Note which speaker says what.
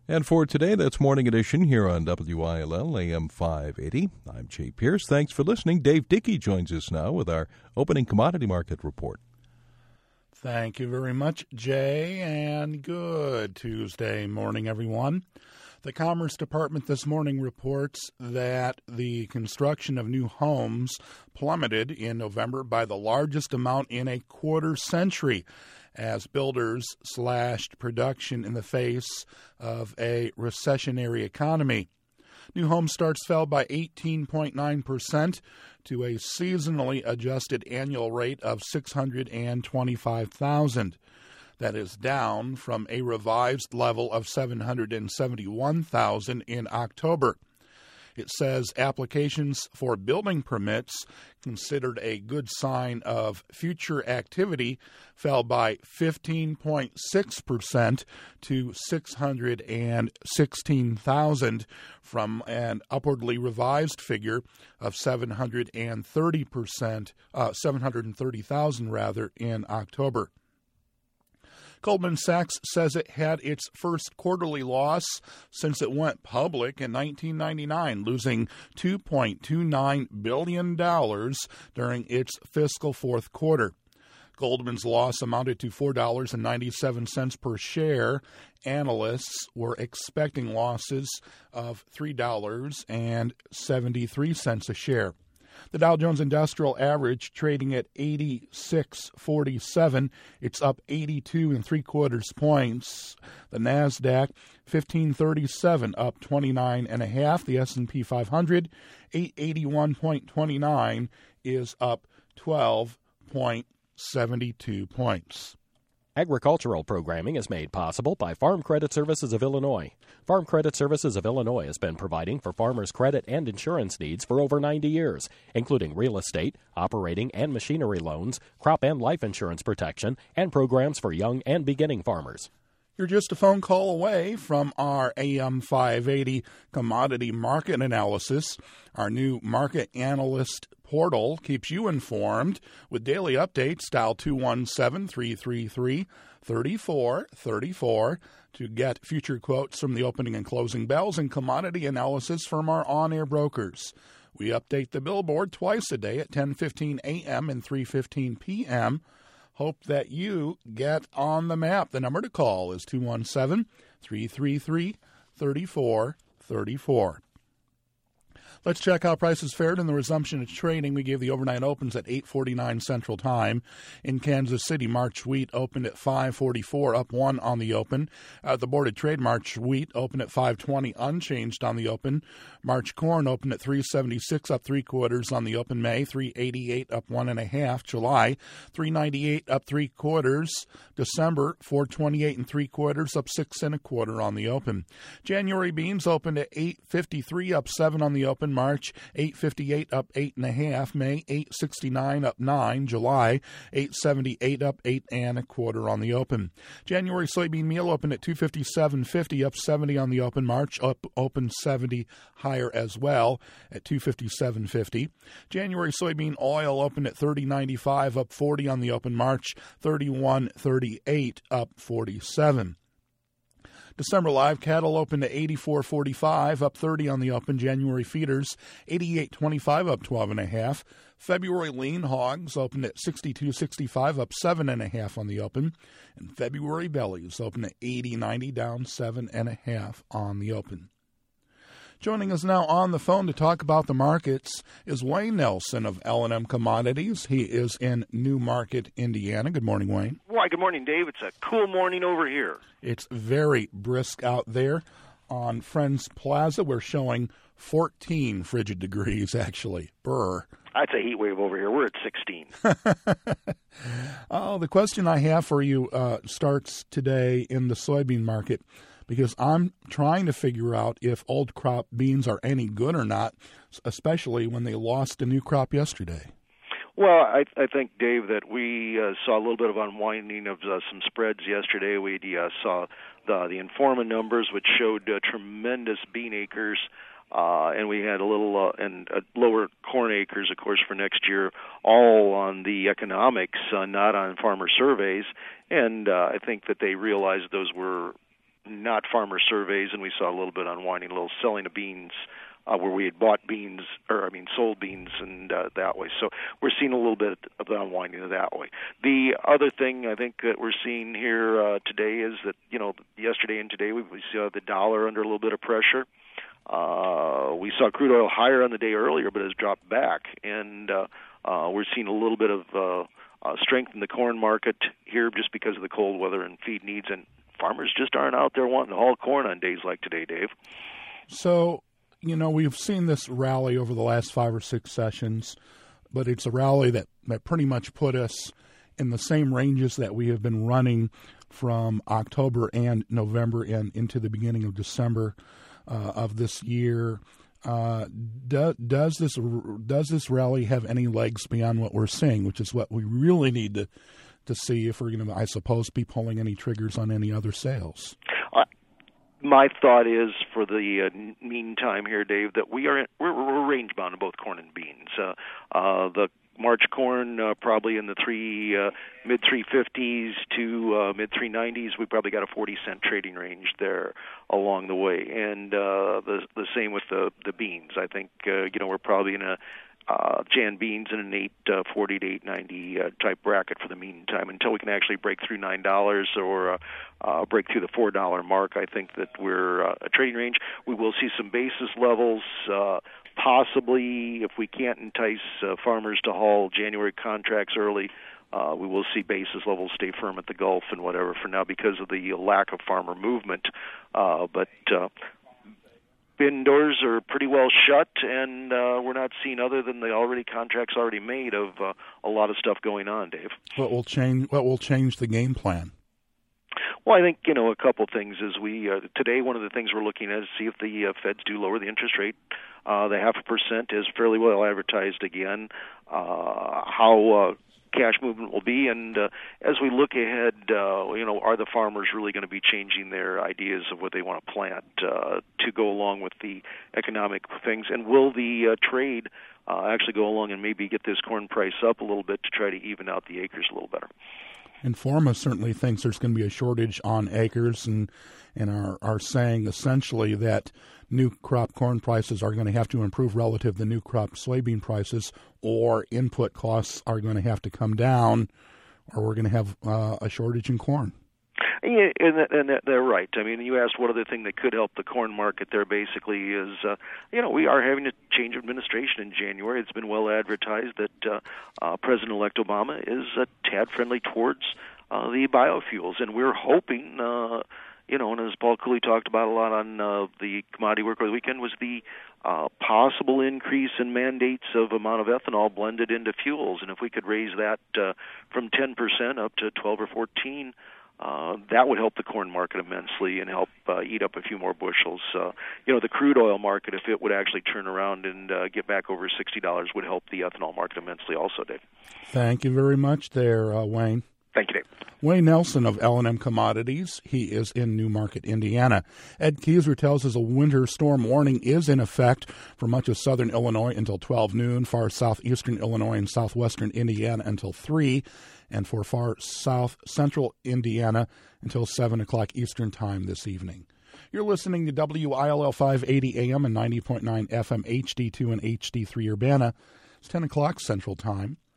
Speaker 1: And for today, that's Morning Edition here on WILL AM 580. I'm Jay Pierce. Thanks for listening. Dave Dickey joins us now with our opening commodity market report.
Speaker 2: Thank you very much, Jay, and good Tuesday morning, everyone. The Commerce Department this morning reports that the construction of new homes plummeted in November by the largest amount in a quarter century, as builders slashed production in the face of a recessionary economy. New home starts fell by 18.9% to a seasonally adjusted annual rate of 625,000. That is down from a revised level of 771,000 in October. It says applications for building permits, considered a good sign of future activity, fell by 15.6% to 616,000 from an upwardly revised figure of 730,000 in October. Goldman Sachs says it had its first quarterly loss since it went public in 1999, losing $2.29 billion during its fiscal fourth quarter. Goldman's loss amounted to $4.97 per share. Analysts were expecting losses of $3.73 a share. The Dow Jones Industrial Average trading at 86.47. It's up 82 3/4 points. The Nasdaq 1537 up 29.5. The S&P 500 881.29 is up 12.72 points.
Speaker 3: Agricultural programming is made possible by Farm Credit Services of Illinois. Farm Credit Services of Illinois has been providing for farmers' credit and insurance needs for over 90 years, including real estate, operating and machinery loans, crop and life insurance protection, and programs for young and beginning farmers.
Speaker 2: You're just a phone call away from our AM 580 commodity market analysis. Our new market analyst portal keeps you informed with daily updates. Dial 217-333-3434 to get future quotes from the opening and closing bells and commodity analysis from our on-air brokers. We update the billboard twice a day at 10:15 a.m. and 3:15 p.m. Hope that you get on the map. The number to call is 217-333-3434. Let's check how prices fared in the resumption of trading. We gave the overnight opens at 8:49 Central Time. In Kansas City, March wheat opened at 5.44, up 1 on the open. The boarded trade March wheat opened at 5.20, unchanged on the open. March corn opened at 3.76, up 3/4 on the open. May 3.88, up 1.5. July 3.98, up 3/4. December 4.28 3/4, up 6 1/4 on the open. January beans opened at 8.53, up 7 on the open. March 8.58, up 8.5. May 8.69, up 9. July 8.78, up 8 1/4 on the open. January soybean meal opened at 257.50, up 70 on the open. March opened 70 higher as well at 257.50. January soybean oil opened at 30.95, up 40 on the open. March 31.38, up 47. December live cattle opened at 84.45, up 30 on the open. January feeders 88.25, up 12.5. February lean hogs opened at 62.65, up 7.5 on the open. And February bellies opened at 80.90, down 7.5 on the open. Joining us now on the phone to talk about the markets is Wayne Nelson of L&M Commodities. He is in New Market, Indiana. Good morning, Wayne.
Speaker 4: Why, good morning, Dave. It's a cool morning over here.
Speaker 2: It's very brisk out there. On Friends Plaza, we're showing 14 frigid degrees, actually. Brr.
Speaker 4: That's a heat wave over here. We're at 16.
Speaker 2: Oh, the question I have for you starts today in the soybean market, because I'm trying to figure out if old crop beans are any good or not, especially when they lost a new crop yesterday.
Speaker 4: Well, I think, Dave, that we saw a little bit of unwinding of some spreads yesterday. We saw the Informa numbers, which showed tremendous bean acres, and we had a little lower corn acres, of course, for next year, all on the economics, not on farmer surveys. And I think that they realized those were not farmer surveys, and we saw a little bit unwinding, a little selling of beans where we had bought beans, sold beans, and that way. So we're seeing a little bit of the unwinding of that way. The other thing I think that we're seeing here today is that, yesterday and today we saw the dollar under a little bit of pressure. We saw crude oil higher on the day earlier, but has dropped back, and we're seeing a little bit of strength in the corn market here just because of the cold weather and feed needs, and farmers just aren't out there wanting to haul corn on days like today, Dave.
Speaker 2: So, we've seen this rally over the last 5 or 6 sessions, but it's a rally that pretty much put us in the same ranges that we have been running from October and November and into the beginning of December of this year. Does this rally have any legs beyond what we're seeing, which is what we really need to see if we're going to, I suppose, be pulling any triggers on any other sales?
Speaker 4: My thought is, for the meantime here, Dave, that we're range bound in both corn and beans. The March corn probably in the mid 350s to mid 390s. We probably got a 40-cent trading range there along the way, and the same with the beans. I think we're probably in a Jan beans in an 840 to 890 type bracket for the meantime until we can actually break through $9 or break through the $4 mark. I think that we're a trading range. We will see some basis levels. Possibly, if we can't entice farmers to haul January contracts early, we will see basis levels stay firm at the Gulf and whatever for now because of the lack of farmer movement. But bin doors are pretty well shut, and we're not seeing, other than the contracts already made, of a lot of stuff going on, Dave.
Speaker 2: What will change the game plan?
Speaker 4: Well, I think, a couple things is today one of the things we're looking at is see if the Feds do lower the interest rate. The 0.5% is fairly well advertised again. How cash movement will be, and as we look ahead, are the farmers really going to be changing their ideas of what they want to plant to go along with the economic things, and will the trade actually go along and maybe get this corn price up a little bit to try to even out the acres a little better?
Speaker 2: Informa certainly thinks there's going to be a shortage on acres and are saying essentially that new crop corn prices are going to have to improve relative to new crop soybean prices, or input costs are going to have to come down, or we're going to have a shortage in corn.
Speaker 4: Yeah, and they're right. I mean, you asked what other thing that could help the corn market there basically is, we are having a change of administration in January. It's been well advertised that President-elect Obama is a tad friendly towards the biofuels, and we're hoping, and as Paul Cooley talked about a lot on the Commodity Work over the weekend, was the possible increase in mandates of amount of ethanol blended into fuels. And if we could raise that from 10% up to 12 or 14, that would help the corn market immensely and help eat up a few more bushels. The crude oil market, if it would actually turn around and get back over $60, would help the ethanol market immensely also, Dave.
Speaker 2: Thank you very much there, Wayne.
Speaker 4: Thank you, Dave.
Speaker 2: Wayne Nelson of L&M Commodities. He is in Newmarket, Indiana. Ed Kieser tells us a winter storm warning is in effect for much of southern Illinois until 12 noon, far southeastern Illinois and southwestern Indiana until 3, and for far south central Indiana until 7 o'clock Eastern Time this evening. You're listening to WILL 580 AM and 90.9 FM HD2 and HD3 Urbana. It's 10 o'clock Central Time.